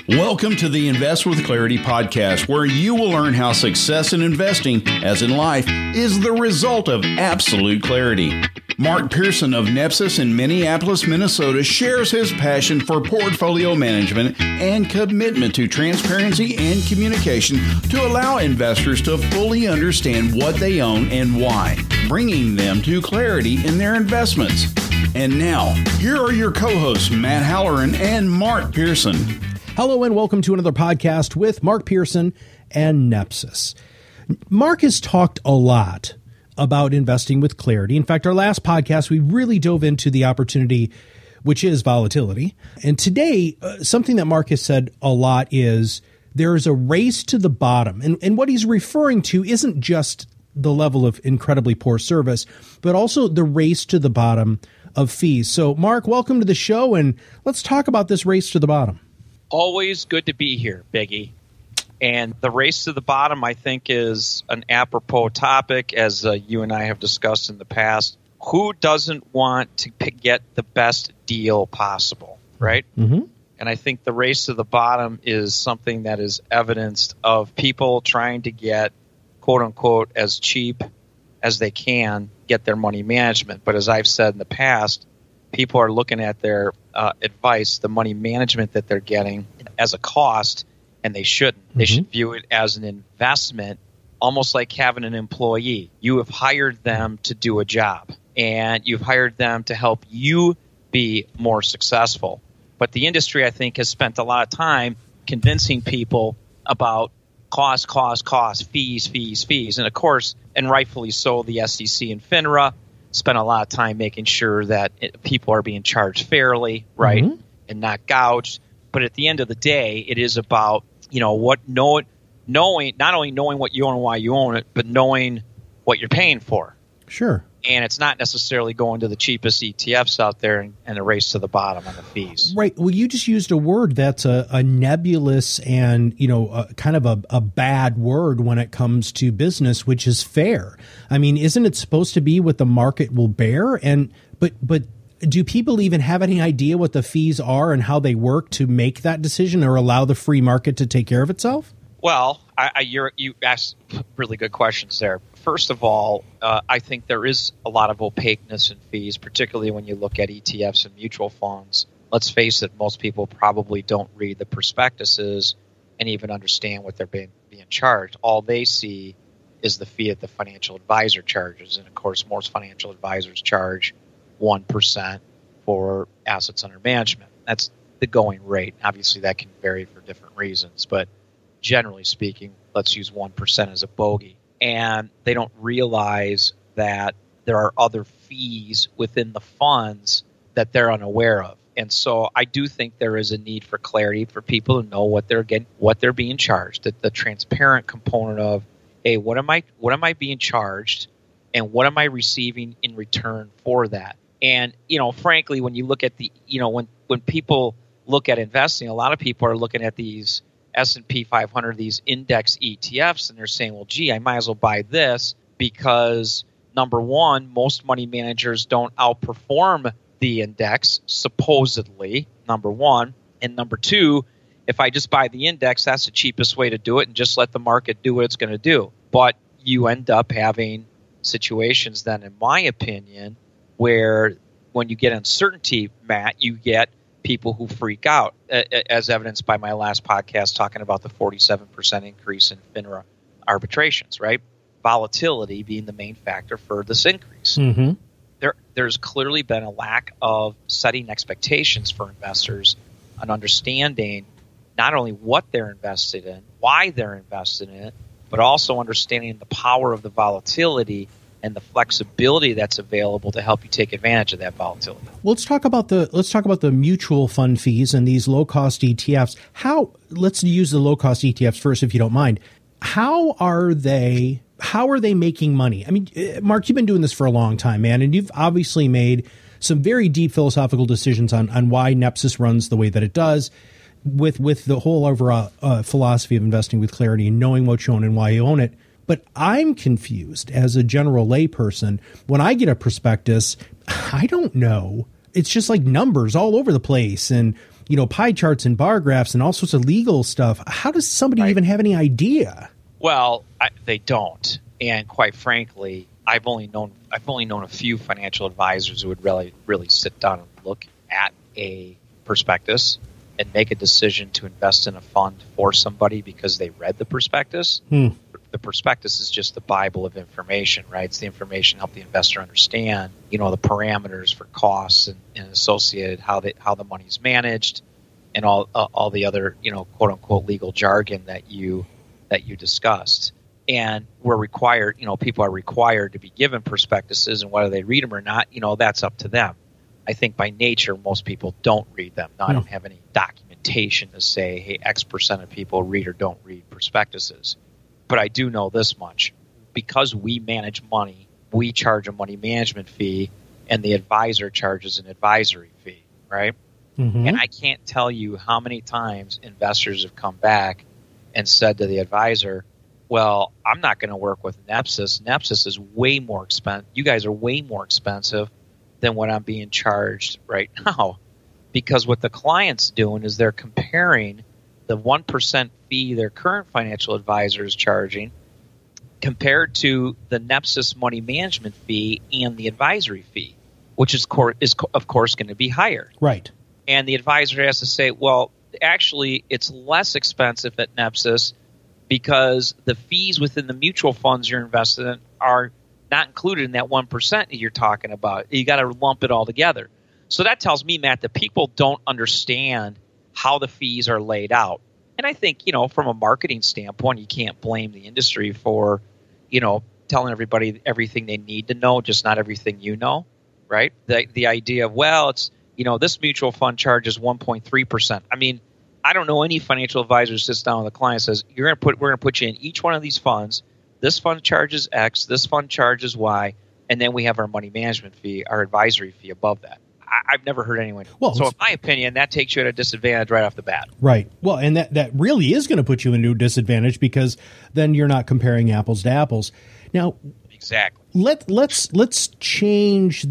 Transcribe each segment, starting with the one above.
Welcome to the Invest with Clarity podcast, where you will learn how success in investing, as in life, is the result of absolute clarity. Mark Pearson of Nepsis in Minneapolis, Minnesota, shares his passion for portfolio management and commitment to transparency and communication to allow investors to fully understand what they own and why, bringing them to clarity in their investments. And now, here are your co-hosts, Matt Halloran and Mark Pearson. Hello and welcome to another podcast with Mark Pearson and Nepsis. Mark has talked a lot about investing with clarity. In fact, our last podcast, we really dove into the opportunity, which is volatility. And today, something that Mark has said a lot is there is a race to the bottom. And what he's referring to isn't just the level of incredibly poor service, but also the race to the bottom of fees. So, Mark, welcome to the show, and let's talk about this race to the bottom. Always good to be here, Biggie. And the race to the bottom, I think, is an apropos topic, as you and I have discussed in the past. Who doesn't want to get the best deal possible, right? Mm-hmm. And I think the race to the bottom is something that is evidenced of people trying to get, quote unquote, as cheap as they can, get their money management. But as I've said in the past, people are looking at their advice, the money management that they're getting, as a cost, and they shouldn't. Mm-hmm. They should view it as an investment, almost like having an employee. You have hired them to do a job, and you've hired them to help you be more successful. But the industry, I think, has spent a lot of time convincing people about cost, fees. And, of course, and rightfully so, the SEC and FINRA spent a lot of time making sure that people are being charged fairly, right, mm-hmm. and not gouged. But at the end of the day, it is about, knowing not only knowing what you own and why you own it, but knowing what you're paying for. Sure. And it's not necessarily going to the cheapest ETFs out there and a race to the bottom on the fees. Right. Well, you just used a word that's a nebulous and, kind of a bad word when it comes to business, which is fair. I mean, isn't it supposed to be what the market will bear? But do people even have any idea what the fees are and how they work to make that decision or allow the free market to take care of itself? Well, you asked really good questions there. First of all, I think there is a lot of opaqueness in fees, particularly when you look at ETFs and mutual funds. Let's face it, most people probably don't read the prospectuses and even understand what they're being charged. All they see is the fee that the financial advisor charges. And, of course, most financial advisors charge 1% for assets under management. That's the going rate. Obviously, that can vary for different reasons, but generally speaking, let's use 1% as a bogey. And they don't realize that there are other fees within the funds that they're unaware of. And so I do think there is a need for clarity for people to know what they're getting, what they're being charged. The transparent component of, hey, what am I being charged, and what am I receiving in return for that? And frankly, when you look at the when people look at investing, a lot of people are looking at these S&P 500, these index ETFs, and they're saying, well, gee, I might as well buy this because, number one, most money managers don't outperform the index, supposedly, number one. And number two, if I just buy the index, that's the cheapest way to do it and just let the market do what it's going to do. But you end up having situations then, in my opinion, where when you get uncertainty, Matt, you get people who freak out, as evidenced by my last podcast talking about the 47% increase in FINRA arbitrations, right? Volatility being the main factor for this increase. Mm-hmm. There's clearly been a lack of setting expectations for investors and understanding not only what they're invested in, why they're invested in it, but also understanding the power of the volatility and the flexibility that's available to help you take advantage of that volatility. Let's talk about the mutual fund fees and these low cost ETFs. Let's use the low cost ETFs first, if you don't mind. How are they making money? I mean, Mark, you've been doing this for a long time, man, and you've obviously made some very deep philosophical decisions on why Nepsis runs the way that it does, with the whole overall philosophy of investing with clarity and knowing what you own and why you own it. But I'm confused as a general layperson. When I get a prospectus, I don't know. It's just like numbers all over the place. And pie charts and bar graphs and all sorts of legal stuff. How does somebody even have any idea? Well, they don't. And quite frankly, I've only known a few financial advisors who would really sit down and look at a prospectus and make a decision to invest in a fund for somebody because they read the prospectus. The prospectus is just the Bible of information, right? It's the information to help the investor understand, the parameters for costs and associated how the money's managed, and all the other, quote unquote legal jargon that you discussed. And we're required, people are required to be given prospectuses, and whether they read them or not, that's up to them. I think by nature, most people don't read them. Now, I don't have any documentation to say, hey, X percent of people read or don't read prospectuses. But I do know this much. Because we manage money, we charge a money management fee, and the advisor charges an advisory fee, right? Mm-hmm. And I can't tell you how many times investors have come back and said to the advisor, well, I'm not going to work with Nepsis. Nepsis is way more expensive. You guys are way more expensive than what I'm being charged right now. Because what the client's doing is they're comparing the 1% fee their current financial advisor is charging compared to the Nepsis money management fee and the advisory fee, which is of course going to be higher. Right. And the advisor has to say, well, actually, it's less expensive at Nepsis because the fees within the mutual funds you're invested in are not included in that 1% that you're talking about. You got to lump it all together. So that tells me, Matt, that people don't understand how the fees are laid out. And I think, from a marketing standpoint, you can't blame the industry for, telling everybody everything they need to know, just not everything you know, right? The idea of, well, it's, this mutual fund charges 1.3%. I mean, I don't know any financial advisor who sits down with a client and says, we're going to put you in each one of these funds. This fund charges X, this fund charges Y, and then we have our money management fee, our advisory fee above that. I've never heard anyone. Well, so in my opinion, that takes you at a disadvantage right off the bat. Right. Well, and that really is going to put you in a disadvantage because then you're not comparing apples to apples. Now, exactly. Let's change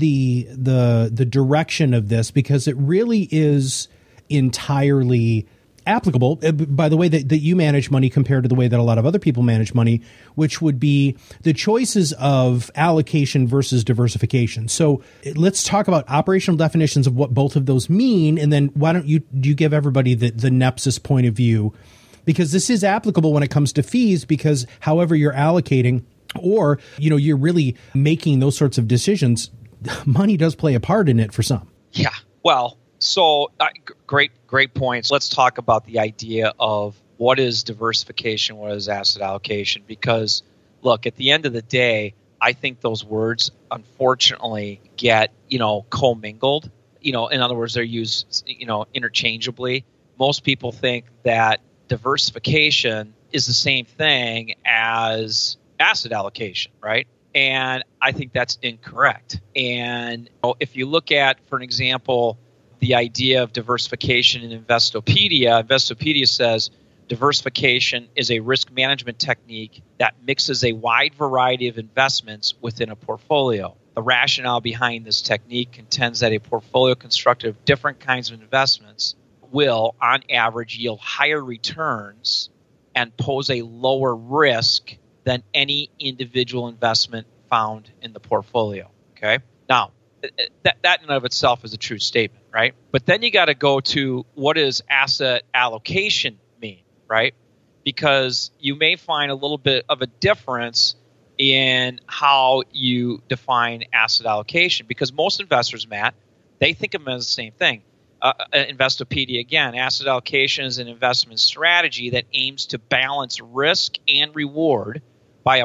the direction of this because it really is entirely applicable by the way that you manage money compared to the way that a lot of other people manage money, which would be the choices of allocation versus diversification. So let's talk about operational definitions of what both of those mean. And then why don't you give everybody the Nepsis point of view, because this is applicable when it comes to fees, because however you're allocating or, you're really making those sorts of decisions, money does play a part in it for some. Yeah. Well, so great points. Let's talk about the idea of what is diversification, what is asset allocation, because look, at the end of the day, I think those words unfortunately get, commingled. In other words, they're used, interchangeably. Most people think that diversification is the same thing as asset allocation, right? And I think that's incorrect. And if you look at, for an example, the idea of diversification in Investopedia says diversification is a risk management technique that mixes a wide variety of investments within a portfolio. The rationale behind this technique contends that a portfolio constructed of different kinds of investments will, on average, yield higher returns and pose a lower risk than any individual investment found in the portfolio. Okay? Now, that in and of itself is a true statement, right? But then you got to go to what does asset allocation mean, right? Because you may find a little bit of a difference in how you define asset allocation, because most investors, Matt, they think of them as the same thing. Investopedia, again, asset allocation is an investment strategy that aims to balance risk and reward by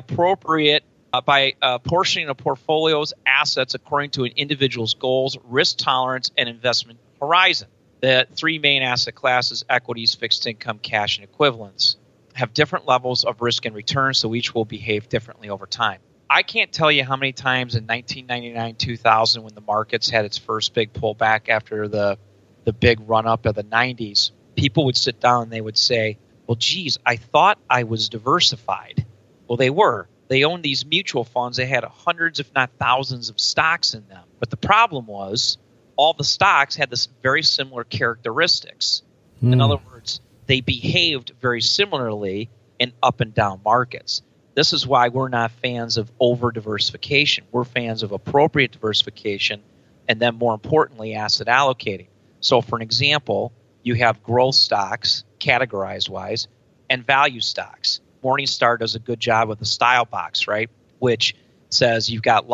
portioning a portfolio's assets according to an individual's goals, risk tolerance, and investment horizon. The three main asset classes, equities, fixed income, cash, and equivalents, have different levels of risk and return, so each will behave differently over time. I can't tell you how many times in 1999, 2000, when the markets had its first big pullback after the big run-up of the 90s, people would sit down and they would say, well, geez, I thought I was diversified. Well, they were. They owned these mutual funds. They had hundreds, if not thousands, of stocks in them. But the problem was all the stocks had this very similar characteristics. In other words, they behaved very similarly in up and down markets. This is why we're not fans of over-diversification. We're fans of appropriate diversification, and then more importantly, asset allocating. So for an example, you have growth stocks, categorized-wise, and value stocks. Morningstar does a good job with the style box, right? Which says you've got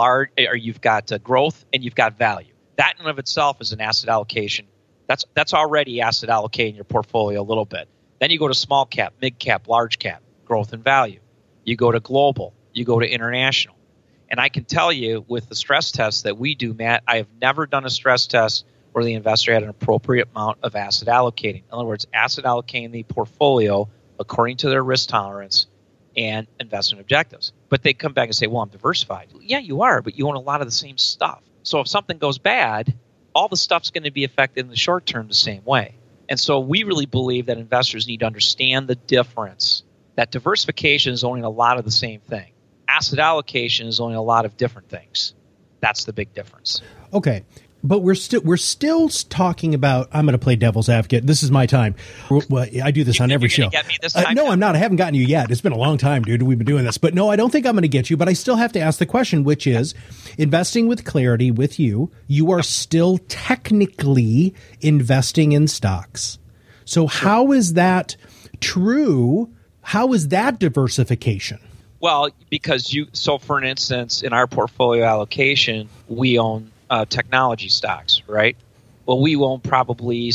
growth and you've got value. That in and of itself is an asset allocation. That's already asset allocating your portfolio a little bit. Then you go to small cap, mid cap, large cap, growth and value. You go to global. You go to international. And I can tell you with the stress tests that we do, Matt, I have never done a stress test where the investor had an appropriate amount of asset allocating. In other words, asset allocating the portfolio according to their risk tolerance and investment objectives. But they come back and say, well, I'm diversified. Yeah, you are, but you own a lot of the same stuff. So if something goes bad, all the stuff's going to be affected in the short term the same way. And so we really believe that investors need to understand the difference, that diversification is owning a lot of the same thing. Asset allocation is owning a lot of different things. That's the big difference. Okay. But we're still talking about. I'm going to play devil's advocate. This is my time. Well, I do this on every show. Get me this time? No, I'm not. I haven't gotten you yet. It's been a long time, dude. We've been doing this. But no, I don't think I'm going to get you. But I still have to ask the question, which is, investing with Clarity with you are still technically investing in stocks. So how is that true? How is that diversification? Well, because so for an instance, in our portfolio allocation, we own technology stocks, right? Well, we own probably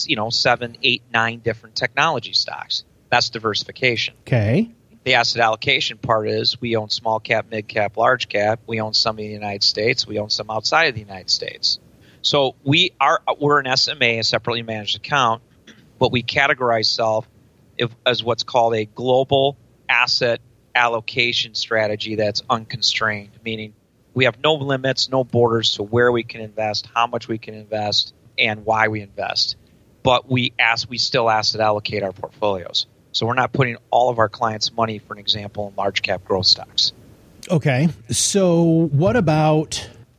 7, 8, 9 different technology stocks. That's diversification. Okay. The asset allocation part is we own small cap, mid cap, large cap. We own some in the United States. We own some outside of the United States. So we're an SMA, a separately managed account, but we categorize self as what's called a global asset allocation strategy that's unconstrained, meaning we have no limits, no borders to where we can invest, how much we can invest, and why we invest. But we still asset allocate our portfolios. So we're not putting all of our clients' money, for an example, in large cap growth stocks. Okay. So what about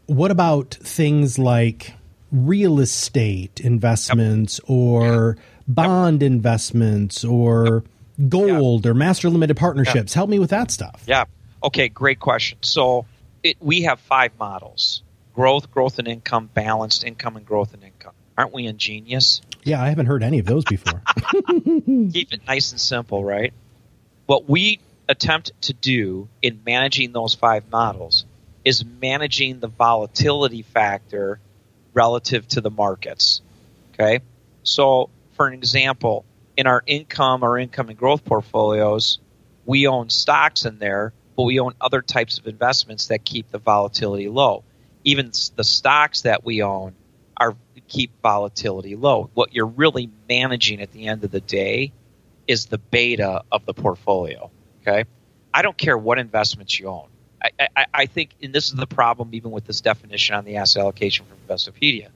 things like real estate investments or bond investments or gold or master limited partnerships? Help me with that stuff. Yeah. Okay, great question. So we have 5 models: growth and income, balanced income, and growth and income. Aren't we ingenious? Yeah, I haven't heard any of those before. Keep it nice and simple, right? What we attempt to do in managing those 5 models is managing the volatility factor relative to the markets. Okay? So, for an example, in our income and growth portfolios, we own stocks in there, but we own other types of investments that keep the volatility low. Even the stocks that we own keep volatility low. What you're really managing at the end of the day is the beta of the portfolio. Okay, I don't care what investments you own. I think, and this is the problem even with this definition on the asset allocation from Investopedia.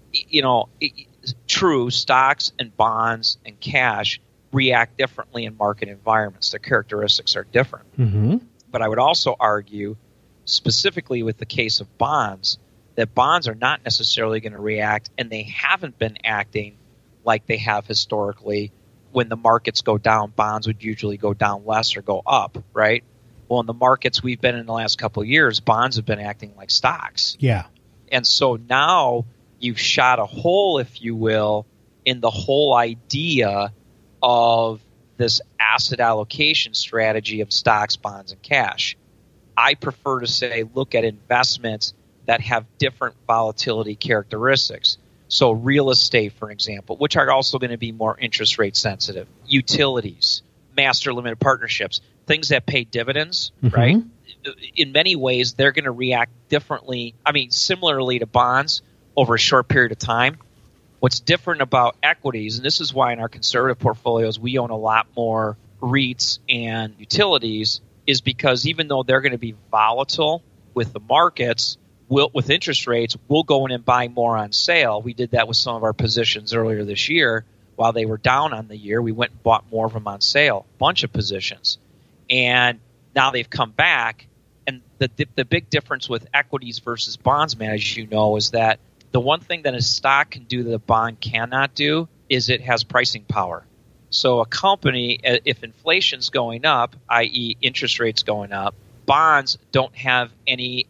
True, stocks and bonds and cash react differently in market environments. Their characteristics are different. Mm-hmm. But I would also argue, specifically with the case of bonds, that bonds are not necessarily going to react, and they haven't been acting like they have historically. When the markets go down, bonds would usually go down less or go up, right? Well, in the markets we've been in the last couple of years, bonds have been acting like stocks. Yeah. And so now you've shot a hole, if you will, in the whole idea of this asset allocation strategy of stocks, bonds, and cash. I prefer to say look at investments that have different volatility characteristics. So real estate, for example, which are also going to be more interest rate sensitive. Utilities, master limited partnerships, things that pay dividends, right? In many ways, they're going to react differently. Similarly to bonds over a short period of time. What's different about equities, and this is why in our conservative portfolios we own a lot more REITs and utilities, is because even though they're going to be volatile with the markets, with interest rates, we'll go in and buy more on sale. We did that with some of our positions earlier this year. While they were down on the year, we went and bought more of them on sale, a bunch of positions. And now they've come back. And the big difference with equities versus bonds, man, as you know, is that The one thing that a stock can do that a bond cannot do is it has pricing power. So a company, if inflation's going up, i.e. interest rates going up, bonds don't have any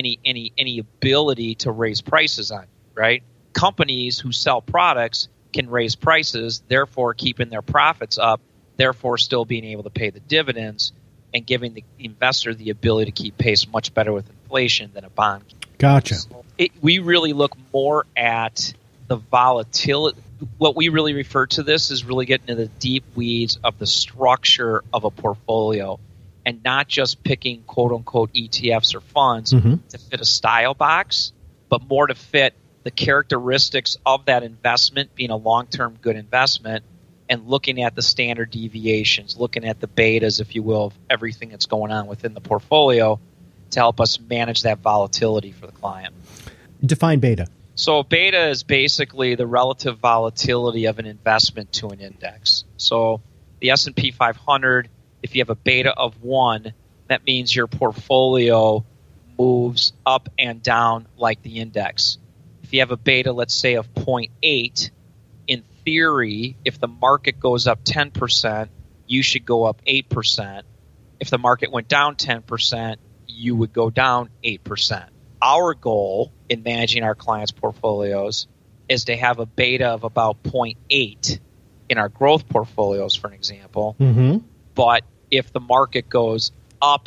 ability to raise prices on, right? Companies who sell products can raise prices, therefore keeping their profits up, therefore still being able to pay the dividends and giving the investor the ability to keep pace much better with inflation than a bond. Gotcha. So we really look more at the volatility. What we really refer to this is really getting into the deep weeds of the structure of a portfolio and not just picking quote-unquote ETFs or funds to fit a style box, but more to fit the characteristics of that investment being a long-term good investment and looking at the standard deviations, looking at the betas, if you will, of everything that's going on within the portfolio to help us manage that volatility for the client. Define beta. So beta is basically the relative volatility of an investment to an index. So the S&P 500, if you have a beta of 1, that means your portfolio moves up and down like the index. If you have a beta, let's say, of 0.8, in theory, if the market goes up 10%, you should go up 8%. If the market went down 10%, you would go down 8%. Our goal in managing our clients' portfolios is to have a beta of about 0.8 in our growth portfolios, for an example. But if the market goes up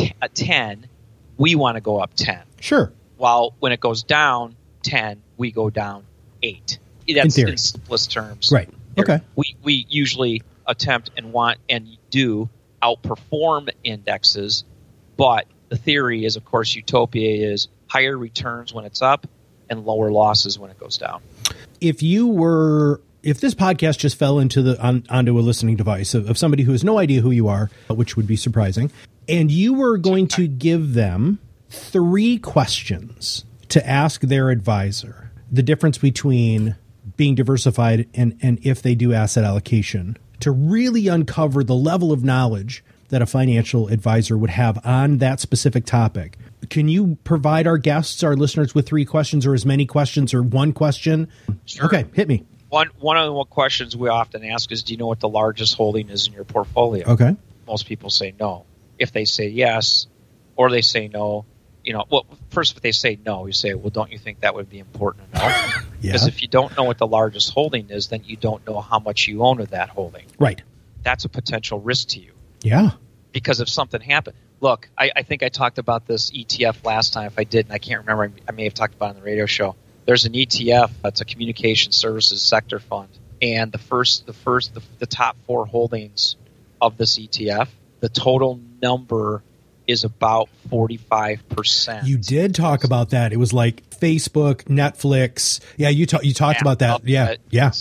10, we want to go up 10. Sure. While when it goes down 10, we go down 8. That's in simplest terms. Right. Okay. We usually attempt and want and do outperform indexes, but the theory is, of course, utopia is higher returns when it's up and lower losses when it goes down. If this podcast just fell into onto a listening device of somebody who has no idea who you are, which would be surprising, and you were going to give them 3 questions to ask their advisor, the difference between being diversified and if they do asset allocation, to really uncover the level of knowledge that a financial advisor would have on that specific topic. Can you provide our guests, our listeners, with 3 questions or as many questions or 1 question? Sure. Okay, hit me. One of the questions we often ask is, do you know what the largest holding is in your portfolio? Okay. Most people say no. If they say yes or they say no, first if they say no, you say, well, don't you think that would be important to know? Because if you don't know what the largest holding is, then you don't know how much you own of that holding. Right. That's a potential risk to you. Yeah. Because if something happened, look, I think I talked about this ETF last time. If I didn't, I can't remember. I may have talked about it on the radio show. There's an ETF that's a communication services sector fund, and the top 4 holdings of this ETF, the total number is about 45%. You did talk about that. It was like Facebook, Netflix. Yeah, you talked about that. Yeah.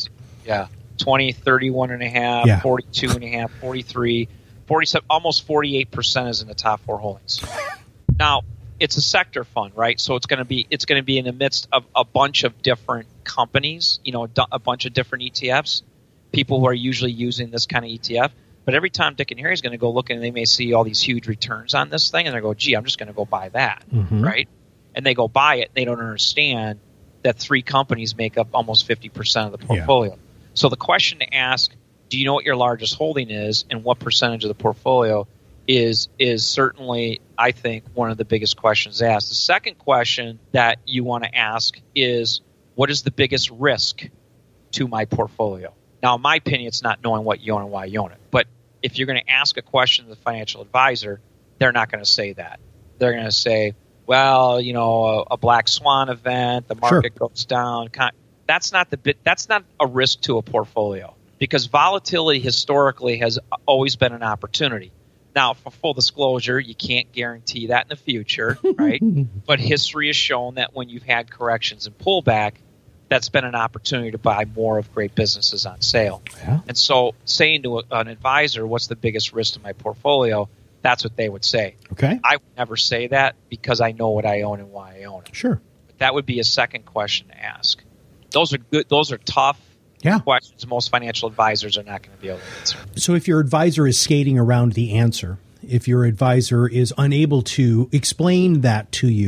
20, 31.5, 42.5, 43. 47, almost 48% is in the top 4 holdings. Now, it's a sector fund, right? So it's going to be in the midst of a bunch of different companies, a bunch of different ETFs, people who are usually using this kind of ETF. But every time Dick and Harry is going to go look and they may see all these huge returns on this thing and they go, gee, I'm just going to go buy that, right? And they go buy it. They don't understand that 3 companies make up almost 50% of the portfolio. Yeah. So the question to ask, do you know what your largest holding is and what percentage of the portfolio is certainly, I think, one of the biggest questions asked. The second question that you want to ask is, what is the biggest risk to my portfolio? Now, in my opinion, it's not knowing what you own and why you own it. But if you're going to ask a question to the financial advisor, they're not going to say that. They're going to say, well, a black swan event, the market goes down. That's not a risk to a portfolio. Because volatility historically has always been an opportunity. Now, for full disclosure, you can't guarantee that in the future, right? But history has shown that when you've had corrections and pullback, that's been an opportunity to buy more of great businesses on sale. Yeah. And so saying to an advisor, what's the biggest risk to my portfolio, that's what they would say. Okay. I would never say that because I know what I own and why I own it. Sure. But that would be a second question to ask. Those are good. Those are tough. Questions most financial advisors are not going to be able to answer. So if your advisor is skating around the answer, if your advisor is unable to explain that to you,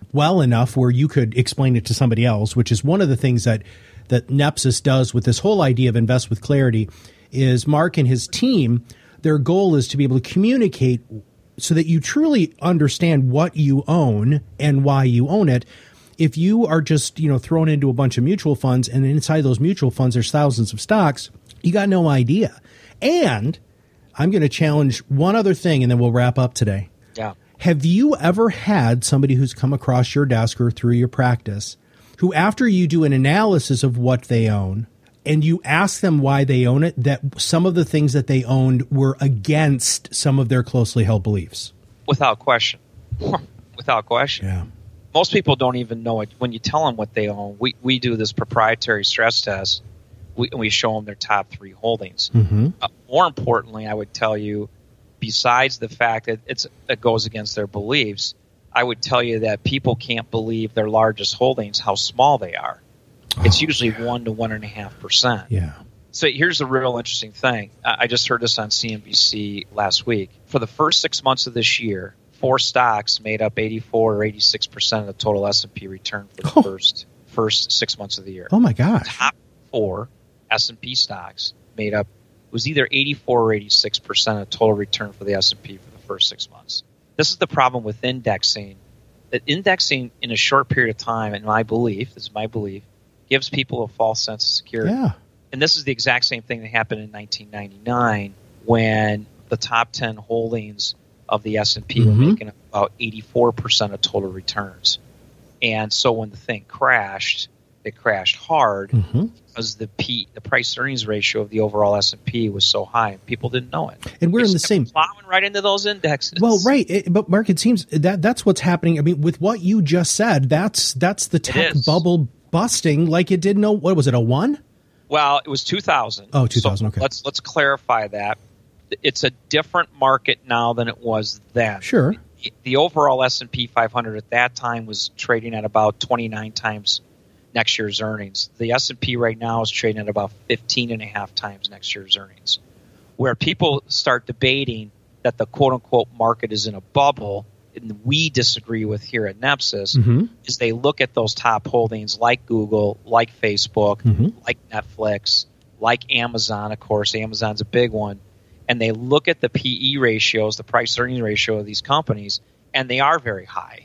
well enough where you could explain it to somebody else, which is one of the things that Nepsis does with this whole idea of Invest with Clarity, is Mark and his team, their goal is to be able to communicate so that you truly understand what you own and why you own it. If you are just, thrown into a bunch of mutual funds and inside those mutual funds there's thousands of stocks, you got no idea. And I'm going to challenge one other thing and then we'll wrap up today. Yeah. Have you ever had somebody who's come across your desk or through your practice who, after you do an analysis of what they own and you ask them why they own it, that some of the things that they owned were against some of their closely held beliefs? Without question. Without question. Yeah. Most people don't even know it. When you tell them what they own, we do this proprietary stress test. We show them their top 3 holdings. Mm-hmm. More importantly, I would tell you, besides the fact that it goes against their beliefs, I would tell you that people can't believe their largest holdings, how small they are. It's usually 1 to 1.5%. Yeah. So here's the real interesting thing. I just heard this on CNBC last week. For the first 6 months of this year, 4 stocks made up 84 or 86% of the total S&P return for the first 6 months of the year. Oh my gosh. Top 4 S&P stocks made up, it was either 84 or 86% of total return for the S&P for the first 6 months. This is the problem with indexing. That indexing in a short period of time, this is my belief, gives people a false sense of security. Yeah. And this is the exact same thing that happened in 1999 when the top 10 holdings of the S&P were making up about 84% of total returns. And so when the thing crashed, it crashed hard because the price earnings ratio of the overall S&P was so high and people didn't know it. And we're in the same plowing right into those indexes. Well, right. But Mark, it seems that's what's happening. I mean, with what you just said, that's the tech bubble busting like it did. What was it, a 1? Well, it was 2000. Oh, 2000. So okay. Let's clarify that. It's a different market now than it was then. Sure. The overall S&P 500 at that time was trading at about 29 times next year's earnings. The S&P right now is trading at about 15.5 times next year's earnings. Where people start debating that the quote-unquote market is in a bubble, and we disagree with here at Nepsis, is they look at those top holdings like Google, like Facebook, like Netflix, like Amazon, of course. Amazon's a big one. And they look at the PE ratios, the price-earning ratio of these companies, and they are very high.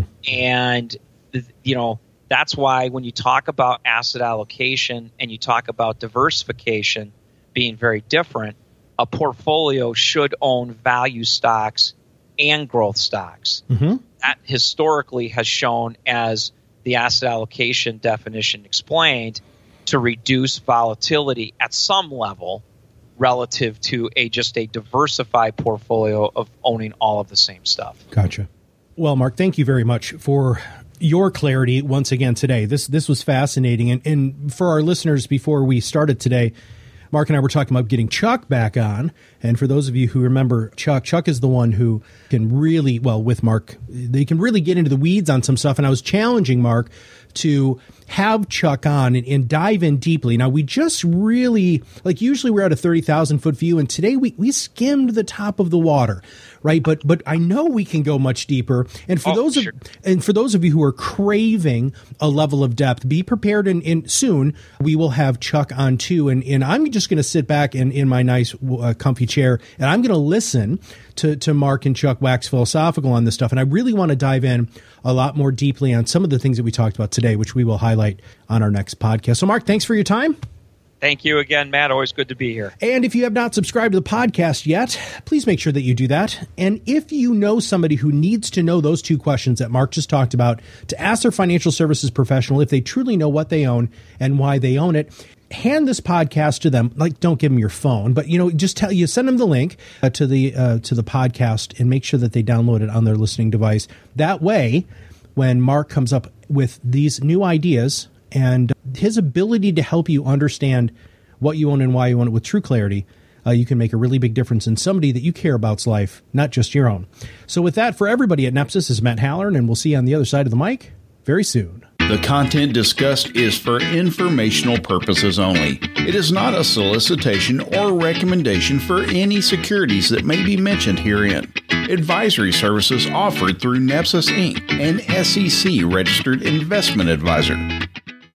And, that's why when you talk about asset allocation and you talk about diversification being very different, a portfolio should own value stocks and growth stocks. That historically has shown, as the asset allocation definition explained, to reduce volatility at some level relative to just a diversified portfolio of owning all of the same stuff. Gotcha. Well, Mark, thank you very much for your clarity once again today. This was fascinating. And for our listeners, before we started today, Mark and I were talking about getting Chuck back on. And for those of you who remember Chuck is the one who can really, with Mark, they can really get into the weeds on some stuff. And I was challenging Mark to have Chuck on and dive in deeply. Now, we just really, usually we're at a 30,000 foot view, and today we skimmed the top of the water, right? But I know we can go much deeper. And for those of you who are craving a level of depth, be prepared. And soon we will have Chuck on too. And I'm just going to sit back in my nice comfy chair, and I'm going to listen to Mark and Chuck wax philosophical on this stuff. And I really want to dive in a lot more deeply on some of the things that we talked about today, which we will highlight on our next podcast. So, Mark, thanks for your time. Thank you again, Matt. Always good to be here. And if you have not subscribed to the podcast yet, please make sure that you do that. And if you know somebody who needs to know those 2 questions that Mark just talked about, to ask their financial services professional if they truly know what they own and why they own it, hand this podcast to them. Don't give them your phone, but just send them the link to the podcast and make sure that they download it on their listening device. That way, when Mark comes up with these new ideas and his ability to help you understand what you own and why you own it with true clarity, you can make a really big difference in somebody that you care about's life, not just your own. So with that, for everybody at Nepsis, this is Matt Halloran, and we'll see you on the other side of the mic very soon. The content discussed is for informational purposes only. It is not a solicitation or recommendation for any securities that may be mentioned herein. Advisory services offered through Nepsis Inc., an SEC registered investment advisor.